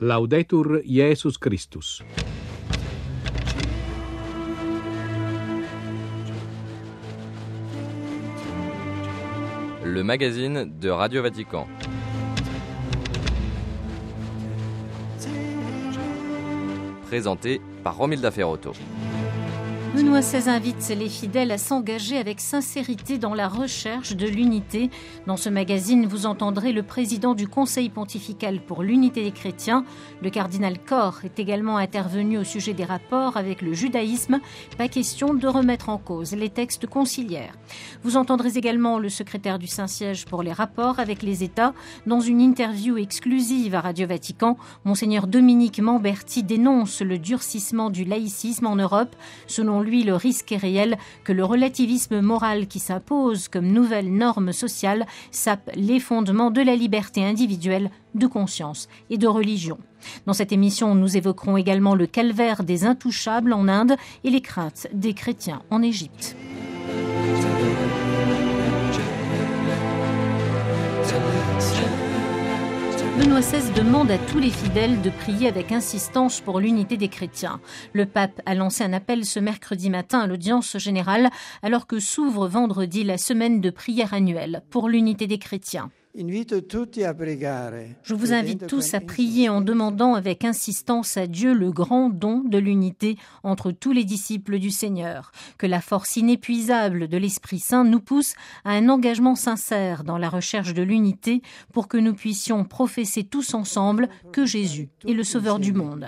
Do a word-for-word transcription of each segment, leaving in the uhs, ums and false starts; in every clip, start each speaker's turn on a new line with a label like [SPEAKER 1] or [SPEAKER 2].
[SPEAKER 1] Laudetur Jesus Christus.
[SPEAKER 2] Le magazine de Radio Vatican. Présenté par Romilda Ferrotto.
[SPEAKER 3] Benoît seize invite les fidèles à s'engager avec sincérité dans la recherche de l'unité. Dans ce magazine, vous entendrez le président du Conseil pontifical pour l'unité des chrétiens. Le cardinal Koch est également intervenu au sujet des rapports avec le judaïsme. Pas question de remettre en cause les textes conciliaires. Vous entendrez également le secrétaire du Saint-Siège pour les rapports avec les États. Dans une interview exclusive à Radio Vatican, Monseigneur Dominique Mamberti dénonce le durcissement du laïcisme en Europe. Selon lui, le risque est réel que le relativisme moral qui s'impose comme nouvelle norme sociale sape les fondements de la liberté individuelle, de conscience et de religion. Dans cette émission, nous évoquerons également le calvaire des intouchables en Inde et les craintes des chrétiens en Égypte. Benoît seize demande à tous les fidèles de prier avec insistance pour l'unité des chrétiens. Le pape a lancé un appel ce mercredi matin à l'audience générale, alors que s'ouvre vendredi la semaine de prière annuelle pour l'unité des chrétiens. Je vous invite tous à prier en demandant avec insistance à Dieu le grand don de l'unité entre tous les disciples du Seigneur. Que la force inépuisable de l'Esprit Saint nous pousse à un engagement sincère dans la recherche de l'unité pour que nous puissions professer tous ensemble que Jésus est le Sauveur du monde.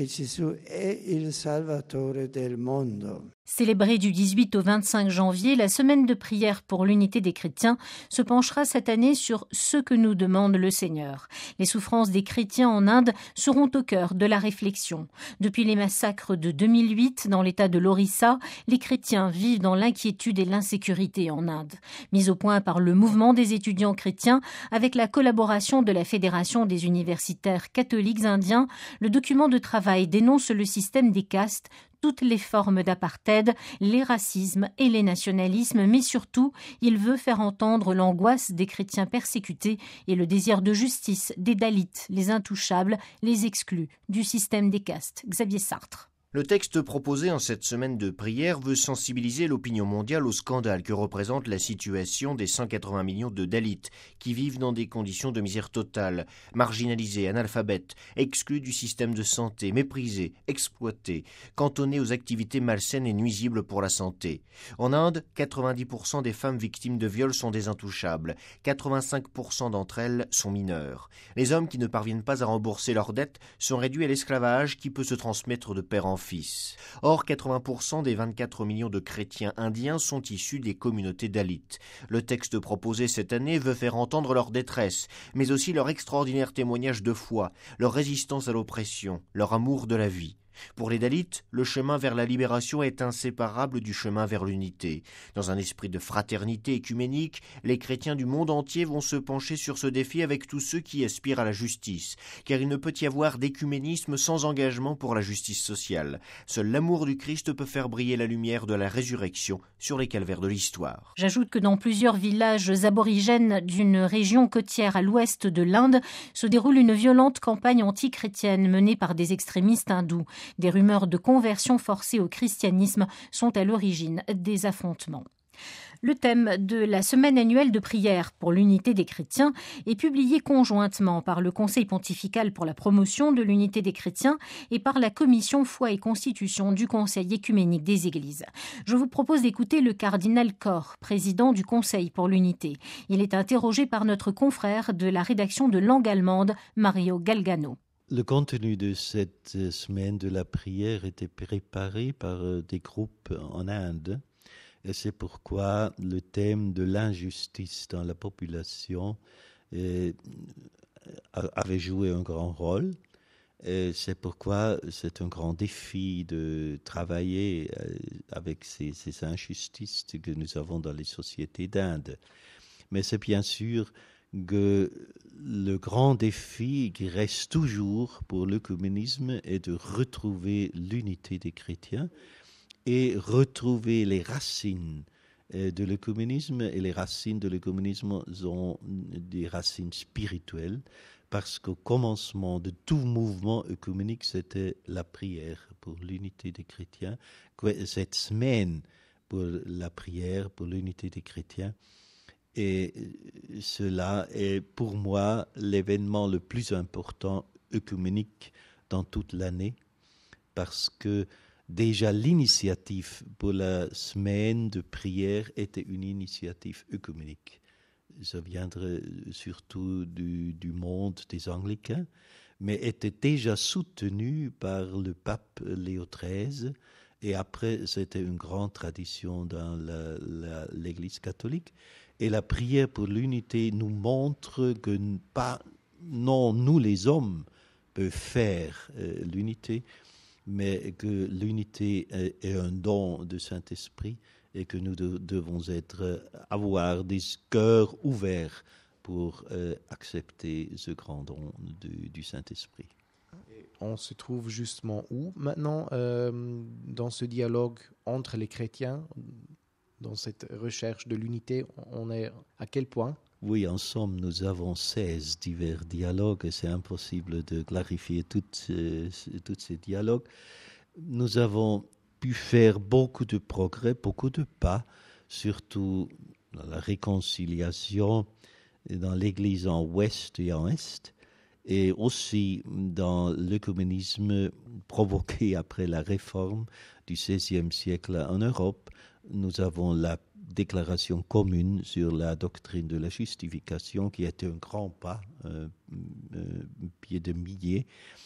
[SPEAKER 3] Célébrée du dix-huit au vingt-cinq janvier, la semaine de prière pour l'unité des chrétiens se penchera cette année sur ce que nous demande le Seigneur. Les souffrances des chrétiens en Inde seront au cœur de la réflexion. Depuis les massacres de deux mille huit dans l'état de l'Orissa, les chrétiens vivent dans l'inquiétude et l'insécurité en Inde. Mise au point par le mouvement des étudiants chrétiens, avec la collaboration de la Fédération des universitaires catholiques indiens, le document de travail dénonce le système des castes, toutes les formes d'apartheid, les racismes et les nationalismes, mais surtout, il veut faire entendre l'angoisse des chrétiens persécutés et le désir de justice des Dalits, les intouchables, les exclus du système des castes. Xavier Sartre.
[SPEAKER 4] Le texte proposé en cette semaine de prière veut sensibiliser l'opinion mondiale au scandale que représente la situation des cent quatre-vingts millions de Dalits qui vivent dans des conditions de misère totale, marginalisés, analphabètes, exclus du système de santé, méprisés, exploités, cantonnés aux activités malsaines et nuisibles pour la santé. En Inde, quatre-vingt-dix pour cent des femmes victimes de viols sont des intouchables, quatre-vingt-cinq pour cent d'entre elles sont mineures. Les hommes qui ne parviennent pas à rembourser leurs dettes sont réduits à l'esclavage qui peut se transmettre de père en fils. Or, quatre-vingts pour cent des vingt-quatre millions de chrétiens indiens sont issus des communautés Dalits. Le texte proposé cette année veut faire entendre leur détresse, mais aussi leur extraordinaire témoignage de foi, leur résistance à l'oppression, leur amour de la vie. Pour les Dalits, le chemin vers la libération est inséparable du chemin vers l'unité. Dans un esprit de fraternité écuménique, les chrétiens du monde entier vont se pencher sur ce défi avec tous ceux qui aspirent à la justice, car il ne peut y avoir d'écuménisme sans engagement pour la justice sociale. Seul l'amour du Christ peut faire briller la lumière de la résurrection sur les calvaires de l'histoire.
[SPEAKER 3] J'ajoute que dans plusieurs villages aborigènes d'une région côtière à l'ouest de l'Inde se déroule une violente campagne anti-chrétienne menée par des extrémistes hindous. Des rumeurs de conversion forcée au christianisme sont à l'origine des affrontements. Le thème de la semaine annuelle de prière pour l'unité des chrétiens est publié conjointement par le Conseil pontifical pour la promotion de l'unité des chrétiens et par la Commission foi et constitution du Conseil écuménique des Églises. Je vous propose d'écouter le cardinal Koch, président du Conseil pour l'unité. Il est interrogé par notre confrère de la rédaction de Langue allemande, Mario Galgano.
[SPEAKER 5] Le contenu de cette semaine de la prière était préparé par des groupes en Inde et c'est pourquoi le thème de l'injustice dans la population eh, avait joué un grand rôle. Et c'est pourquoi c'est un grand défi de travailler avec ces, ces injustices que nous avons dans les sociétés d'Inde. Mais c'est bien sûr que le grand défi qui reste toujours pour l'œcuménisme est de retrouver l'unité des chrétiens et retrouver les racines de l'œcuménisme. Et les racines de l'œcuménisme sont des racines spirituelles, parce qu'au commencement de tout mouvement œcuménique, c'était la prière pour l'unité des chrétiens. Cette semaine pour la prière, pour l'unité des chrétiens. Et cela est pour moi l'événement le plus important œcuménique dans toute l'année, parce que déjà l'initiative pour la semaine de prière était une initiative œcuménique. Ça viendrait surtout du, du monde des Anglicains, mais était déjà soutenu par le pape Léo treize, et après c'était une grande tradition dans la, la, l'Église catholique. Et la prière pour l'unité nous montre que pas, non, nous les hommes peuvent faire euh, l'unité, mais que l'unité est, est un don de Saint-Esprit et que nous de, devons être, avoir des cœurs ouverts pour euh, accepter ce grand don du, du Saint-Esprit.
[SPEAKER 6] On se trouve justement où maintenant euh, dans ce dialogue entre les chrétiens, dans cette recherche de l'unité, on est à quel point ?
[SPEAKER 5] Oui, en somme, nous avons seize divers dialogues et c'est impossible de clarifier toutes, euh, tous ces dialogues. Nous avons pu faire beaucoup de progrès, beaucoup de pas, surtout dans la réconciliation dans l'Église en Ouest et en Est, et aussi dans l'œcuménisme provoqué après la réforme du seizième siècle en Europe. Nous avons la déclaration commune sur la doctrine de la justification qui était un grand pas, euh, euh, pied de millier.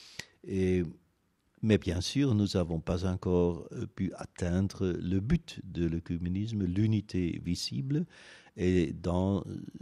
[SPEAKER 5] Et, mais bien sûr, nous n'avons pas encore pu atteindre le but de l'œcuménisme, l'unité visible. Et dans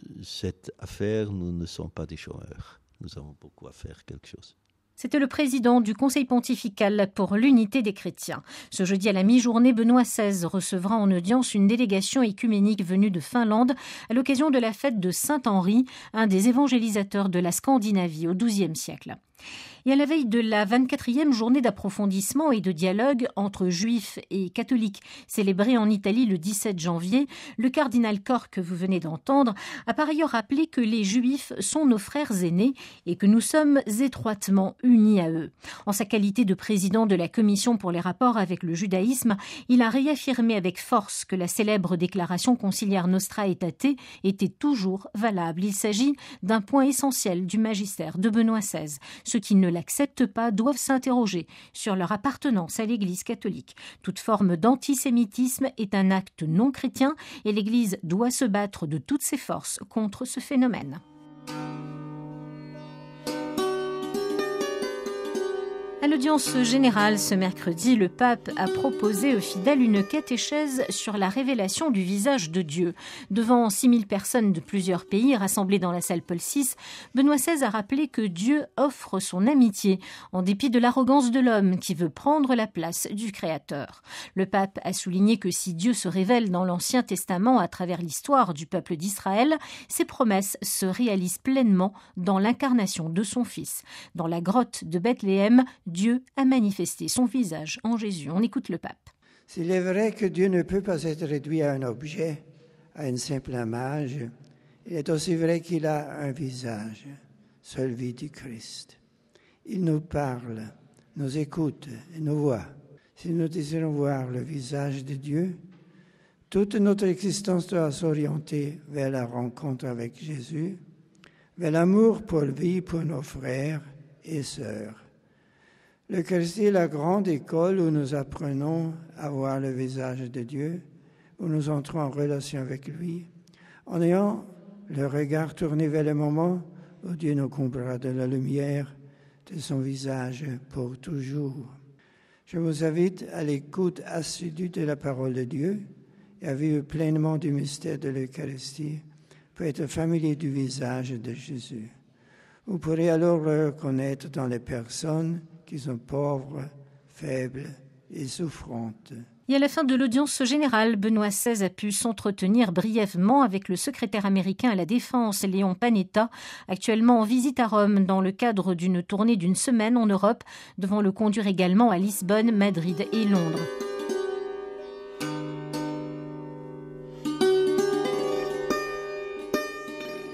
[SPEAKER 5] cette affaire, nous ne sommes pas des chômeurs. Nous avons beaucoup à faire, quelque chose.
[SPEAKER 3] C'était le président du Conseil pontifical pour l'unité des chrétiens. Ce jeudi à la mi-journée, Benoît seize recevra en audience une délégation œcuménique venue de Finlande à l'occasion de la fête de Saint-Henri, un des évangélisateurs de la Scandinavie au douzième siècle. Et à la veille de la vingt-quatrième journée d'approfondissement et de dialogue entre juifs et catholiques, célébrée en Italie le dix-sept janvier, le cardinal Koch, que vous venez d'entendre, a par ailleurs rappelé que les juifs sont nos frères aînés et que nous sommes étroitement unis à eux. En sa qualité de président de la Commission pour les rapports avec le judaïsme, il a réaffirmé avec force que la célèbre déclaration conciliaire Nostra Aetate était toujours valable. Il s'agit d'un point essentiel du magistère de Benoît seize. Ceux qui ne l'acceptent pas doivent s'interroger sur leur appartenance à l'Église catholique. Toute forme d'antisémitisme est un acte non chrétien et l'Église doit se battre de toutes ses forces contre ce phénomène. À l'audience générale ce mercredi, le pape a proposé aux fidèles une catéchèse sur la révélation du visage de Dieu. Devant six mille personnes de plusieurs pays rassemblées dans la salle Paul six, Benoît seize a rappelé que Dieu offre son amitié en dépit de l'arrogance de l'homme qui veut prendre la place du Créateur. Le pape a souligné que si Dieu se révèle dans l'Ancien Testament à travers l'histoire du peuple d'Israël, ses promesses se réalisent pleinement dans l'incarnation de son Fils. Dans la grotte de Bethléem, Dieu a manifesté son visage en Jésus. On écoute le pape.
[SPEAKER 7] S'il est vrai que Dieu ne peut pas être réduit à un objet, à une simple image, il est aussi vrai qu'il a un visage, celui du Christ. Il nous parle, nous écoute et nous voit. Si nous désirons voir le visage de Dieu, toute notre existence doit s'orienter vers la rencontre avec Jésus, vers l'amour pour lui, pour nos frères et sœurs. L'Eucharistie est la grande école où nous apprenons à voir le visage de Dieu, où nous entrons en relation avec lui, en ayant le regard tourné vers le moment où Dieu nous comblera de la lumière de son visage pour toujours. Je vous invite à l'écoute assidue de la parole de Dieu et à vivre pleinement du mystère de l'Eucharistie pour être familier du visage de Jésus. Vous pourrez alors le reconnaître dans les personnes qui sont pauvres, faibles et souffrantes.
[SPEAKER 3] Et à la fin de l'audience générale, Benoît seize a pu s'entretenir brièvement avec le secrétaire américain à la Défense, Léon Panetta, actuellement en visite à Rome dans le cadre d'une tournée d'une semaine en Europe, devant le conduire également à Lisbonne, Madrid et Londres. Le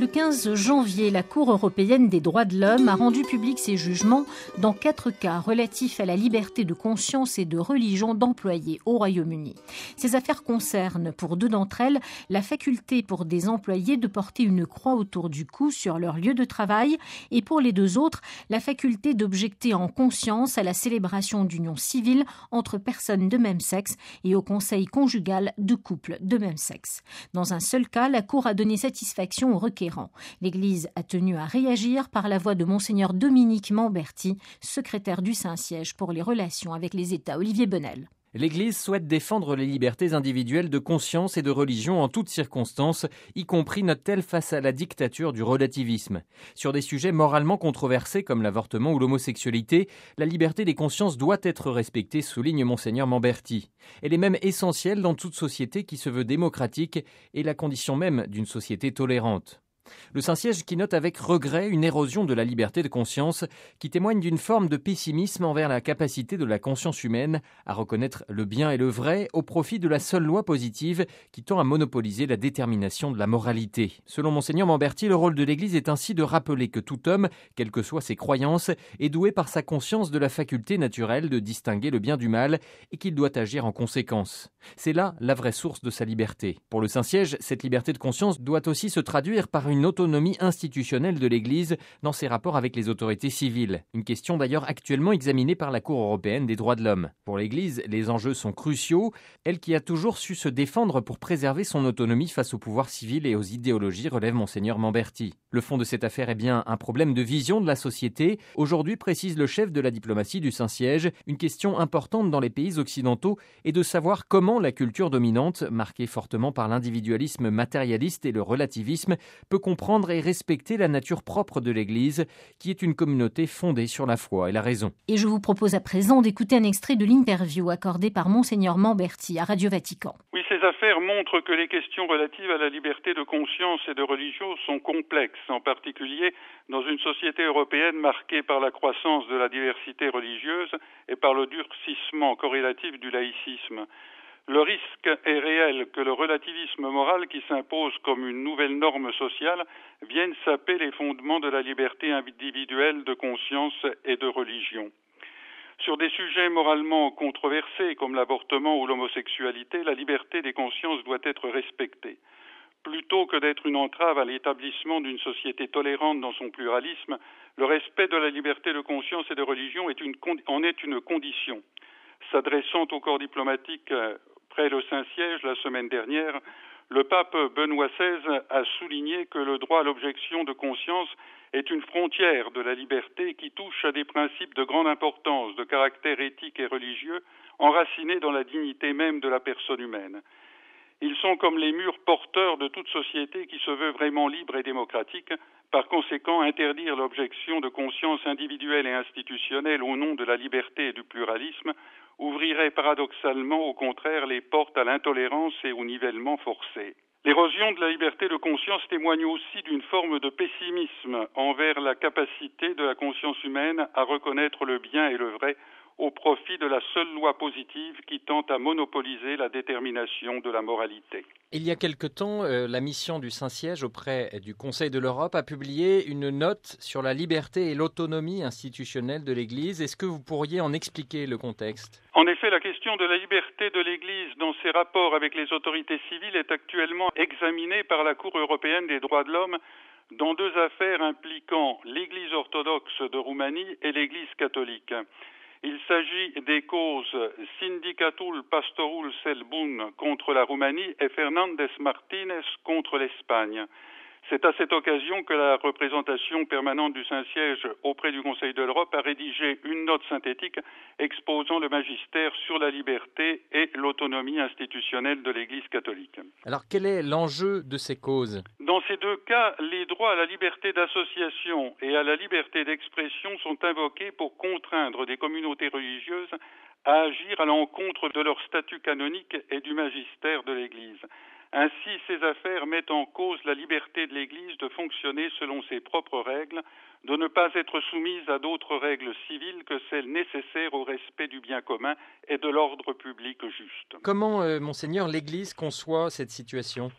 [SPEAKER 3] quinze janvier, la Cour européenne des droits de l'homme a rendu public ses jugements dans quatre cas relatifs à la liberté de conscience et de religion d'employés au Royaume-Uni. Ces affaires concernent, pour deux d'entre elles, la faculté pour des employés de porter une croix autour du cou sur leur lieu de travail et pour les deux autres, la faculté d'objecter en conscience à la célébration d'unions civiles entre personnes de même sexe et au conseil conjugal de couples de même sexe. Dans un seul cas, la Cour a donné satisfaction aux requérants. L'Église a tenu à réagir par la voix de Monseigneur Dominique Mamberti, secrétaire du Saint-Siège pour les relations avec les États. Olivier Bonnel.
[SPEAKER 8] L'Église souhaite défendre les libertés individuelles de conscience et de religion en toutes circonstances, y compris, note-t-elle, face à la dictature du relativisme. Sur des sujets moralement controversés comme l'avortement ou l'homosexualité, la liberté des consciences doit être respectée, souligne Monseigneur Mamberti. Elle est même essentielle dans toute société qui se veut démocratique et la condition même d'une société tolérante. Le Saint-Siège qui note avec regret une érosion de la liberté de conscience qui témoigne d'une forme de pessimisme envers la capacité de la conscience humaine à reconnaître le bien et le vrai au profit de la seule loi positive qui tend à monopoliser la détermination de la moralité. Selon Monseigneur Mamberti, le rôle de l'Église est ainsi de rappeler que tout homme, quelles que soient ses croyances, est doué par sa conscience de la faculté naturelle de distinguer le bien du mal et qu'il doit agir en conséquence. C'est là la vraie source de sa liberté. Pour le Saint-Siège, cette liberté de conscience doit aussi se traduire par une autonomie institutionnelle de l'Église dans ses rapports avec les autorités civiles. Une question d'ailleurs actuellement examinée par la Cour européenne des droits de l'homme. Pour l'Église, les enjeux sont cruciaux, elle qui a toujours su se défendre pour préserver son autonomie face au pouvoir civil et aux idéologies, relève Monseigneur Mamberti. Le fond de cette affaire est bien un problème de vision de la société. Aujourd'hui, précise le chef de la diplomatie du Saint-Siège, une question importante dans les pays occidentaux est de savoir comment la culture dominante, marquée fortement par l'individualisme matérialiste et le relativisme, peut comprendre et respecter la nature propre de l'Église, qui est une communauté fondée sur la foi et la raison.
[SPEAKER 3] Et je vous propose à présent d'écouter un extrait de l'interview accordée par Monseigneur Mamberti à Radio Vatican.
[SPEAKER 9] Oui, ces affaires montrent que les questions relatives à la liberté de conscience et de religion sont complexes, en particulier dans une société européenne marquée par la croissance de la diversité religieuse et par le durcissement corrélatif du laïcisme. Le risque est réel que le relativisme moral qui s'impose comme une nouvelle norme sociale vienne saper les fondements de la liberté individuelle de conscience et de religion. Sur des sujets moralement controversés comme l'avortement ou l'homosexualité, la liberté des consciences doit être respectée. Plutôt que d'être une entrave à l'établissement d'une société tolérante dans son pluralisme, le respect de la liberté de conscience et de religion est une, en est une condition. S'adressant au corps diplomatique près le Saint-Siège la semaine dernière, le pape Benoît seize a souligné que le droit à l'objection de conscience est une frontière de la liberté qui touche à des principes de grande importance, de caractère éthique et religieux, enracinés dans la dignité même de la personne humaine. Ils sont comme les murs porteurs de toute société qui se veut vraiment libre et démocratique. Par conséquent, interdire l'objection de conscience individuelle et institutionnelle au nom de la liberté et du pluralisme ouvrirait paradoxalement au contraire les portes à l'intolérance et au nivellement forcé. L'érosion de la liberté de conscience témoigne aussi d'une forme de pessimisme envers la capacité de la conscience humaine à reconnaître le bien et le vrai au profit de la seule loi positive qui tente à monopoliser la détermination de la moralité.
[SPEAKER 8] Il y a quelque temps, euh, la mission du Saint-Siège auprès du Conseil de l'Europe a publié une note sur la liberté et l'autonomie institutionnelle de l'Église. Est-ce que vous pourriez en expliquer le contexte ?
[SPEAKER 9] En effet, la question de la liberté de l'Église dans ses rapports avec les autorités civiles est actuellement examinée par la Cour européenne des droits de l'homme dans deux affaires impliquant l'Église orthodoxe de Roumanie et l'Église catholique. Il s'agit des causes Sindicatul Pastorul Selbun contre la Roumanie et Fernandez Martínez contre l'Espagne. C'est à cette occasion que la représentation permanente du Saint-Siège auprès du Conseil de l'Europe a rédigé une note synthétique exposant le magistère sur la liberté et l'autonomie institutionnelle de l'Église catholique.
[SPEAKER 8] Alors quel est l'enjeu de ces causes ?
[SPEAKER 9] Dans ces deux cas, les droits à la liberté d'association et à la liberté d'expression sont invoqués pour contraindre des communautés religieuses à agir à l'encontre de leur statut canonique et du magistère de l'Église. Ainsi, ces affaires mettent en cause la liberté de l'Église de fonctionner selon ses propres règles, de ne pas être soumise à d'autres règles civiles que celles nécessaires au respect du bien commun et de l'ordre public juste.
[SPEAKER 8] Comment, euh, Monseigneur, l'Église conçoit cette situation ?
[SPEAKER 9] L'Église ne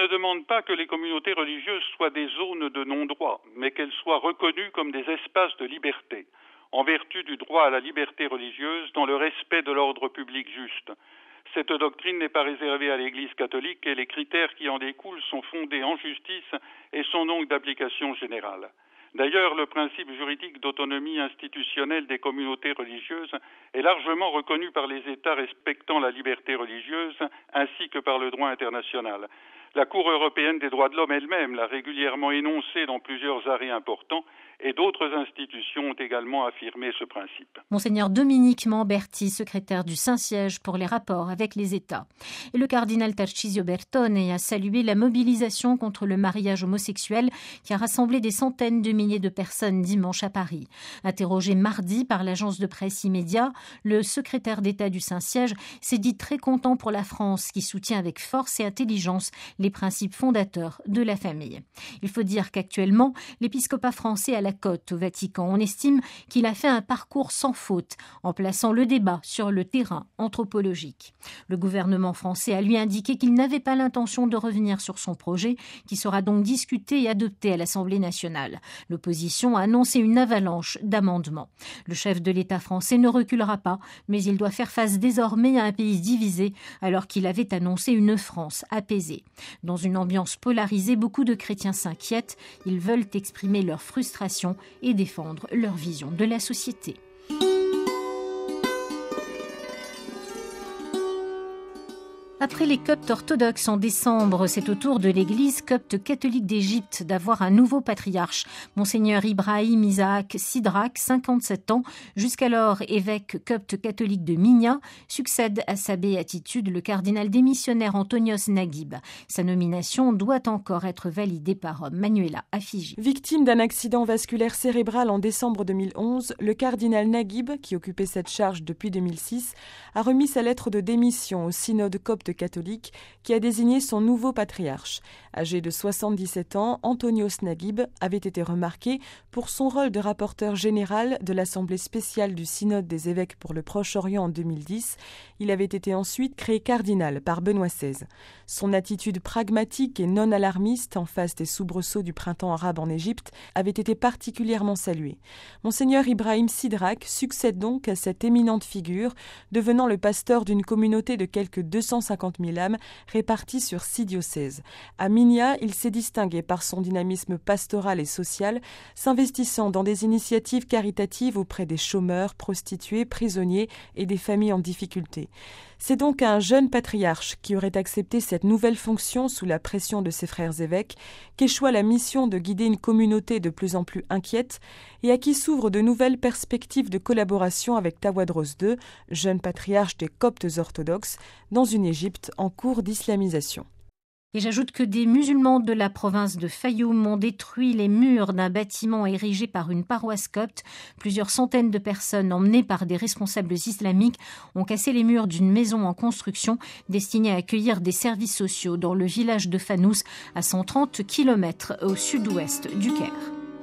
[SPEAKER 9] ne demande pas que les communautés religieuses soient des zones de non-droit, mais qu'elles soient reconnues comme des espaces de liberté, en vertu du droit à la liberté religieuse dans le respect de l'ordre public juste. Cette doctrine n'est pas réservée à l'Église catholique et les critères qui en découlent sont fondés en justice et sont donc d'application générale. D'ailleurs, le principe juridique d'autonomie institutionnelle des communautés religieuses est largement reconnu par les États respectant la liberté religieuse ainsi que par le droit international. La Cour européenne des droits de l'homme elle-même l'a régulièrement énoncé dans plusieurs arrêts importants et d'autres institutions ont également affirmé ce principe.
[SPEAKER 3] Monseigneur Dominique Mamberti, secrétaire du Saint-Siège pour les rapports avec les États. Et le cardinal Tarcisio Bertone a salué la mobilisation contre le mariage homosexuel qui a rassemblé des centaines de milliers de personnes dimanche à Paris. Interrogé mardi par l'agence de presse Immédiat, le secrétaire d'État du Saint-Siège s'est dit très content pour la France qui soutient avec force et intelligence les principes fondateurs de la famille. Il faut dire qu'actuellement, l'épiscopat français a la cote au Vatican. On estime qu'il a fait un parcours sans faute en plaçant le débat sur le terrain anthropologique. Le gouvernement français a lui indiqué qu'il n'avait pas l'intention de revenir sur son projet qui sera donc discuté et adopté à l'Assemblée nationale. L'opposition a annoncé une avalanche d'amendements. Le chef de l'État français ne reculera pas, mais il doit faire face désormais à un pays divisé alors qu'il avait annoncé une France apaisée. Dans une ambiance polarisée, beaucoup de chrétiens s'inquiètent. Ils veulent exprimer leur frustration et défendre leur vision de la société. Après les coptes orthodoxes en décembre, c'est au tour de l'Église copte catholique d'Égypte d'avoir un nouveau patriarche. Monseigneur Ibrahim Isaac Sidrak, cinquante-sept ans, jusqu'alors évêque copte catholique de Minya, succède à sa béatitude le cardinal démissionnaire Antonios Naguib. Sa nomination doit encore être validée par Rome. Manuela Afigi.
[SPEAKER 10] Victime d'un accident vasculaire cérébral en décembre deux mille onze, le cardinal Naguib, qui occupait cette charge depuis deux mille six, a remis sa lettre de démission au synode copte catholique qui a désigné son nouveau patriarche. Âgé de soixante-dix-sept ans, Antonios Naguib avait été remarqué pour son rôle de rapporteur général de l'Assemblée spéciale du Synode des évêques pour le Proche-Orient en deux mille dix. Il avait été ensuite créé cardinal par Benoît seize. Son attitude pragmatique et non alarmiste en face des soubresauts du printemps arabe en Égypte avait été particulièrement saluée. Monseigneur Ibrahim Sidrak succède donc à cette éminente figure, devenant le pasteur d'une communauté de quelques deux cent cinquante mille âmes réparties sur six diocèses. À Minya, il s'est distingué par son dynamisme pastoral et social, s'investissant dans des initiatives caritatives auprès des chômeurs, prostituées, prisonniers et des familles en difficulté. C'est donc un jeune patriarche qui aurait accepté cette nouvelle fonction sous la pression de ses frères évêques qu'échoua la mission de guider une communauté de plus en plus inquiète et à qui s'ouvrent de nouvelles perspectives de collaboration avec Tawadros deux, jeune patriarche des Coptes orthodoxes, dans une Égypte en cours d'islamisation.
[SPEAKER 3] Et j'ajoute que des musulmans de la province de Fayoum ont détruit les murs d'un bâtiment érigé par une paroisse copte. Plusieurs centaines de personnes emmenées par des responsables islamiques ont cassé les murs d'une maison en construction destinée à accueillir des services sociaux dans le village de Fanous, à cent trente kilomètres au sud-ouest du Caire.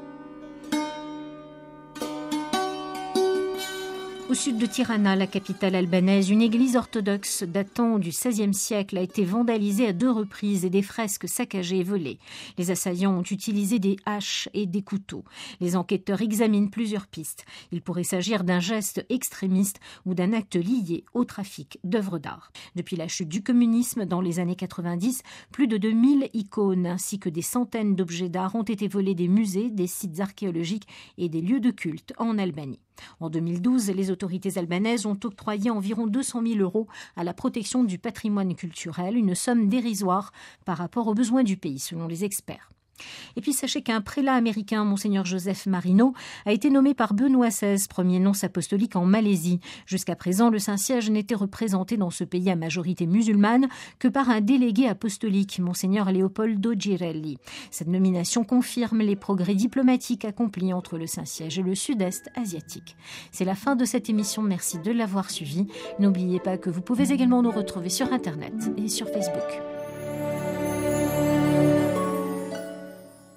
[SPEAKER 3] Au sud de Tirana, la capitale albanaise, une église orthodoxe datant du seizième siècle a été vandalisée à deux reprises et des fresques saccagées et volées. Les assaillants ont utilisé des haches et des couteaux. Les enquêteurs examinent plusieurs pistes. Il pourrait s'agir d'un geste extrémiste ou d'un acte lié au trafic d'œuvres d'art. Depuis la chute du communisme dans les années quatre-vingt-dix, plus de deux mille icônes ainsi que des centaines d'objets d'art ont été volés des musées, des sites archéologiques et des lieux de culte en Albanie. En deux mille douze, les autorités albanaises ont octroyé environ deux cent mille euros à la protection du patrimoine culturel, une somme dérisoire par rapport aux besoins du pays, selon les experts. Et puis sachez qu'un prélat américain, Monseigneur Joseph Marino, a été nommé par Benoît seize, premier nonce apostolique en Malaisie. Jusqu'à présent, le Saint-Siège n'était représenté dans ce pays à majorité musulmane que par un délégué apostolique, Monseigneur Leopoldo Girelli. Cette nomination confirme les progrès diplomatiques accomplis entre le Saint-Siège et le Sud-Est asiatique. C'est la fin de cette émission, merci de l'avoir suivi. N'oubliez pas que vous pouvez également nous retrouver sur Internet et sur Facebook.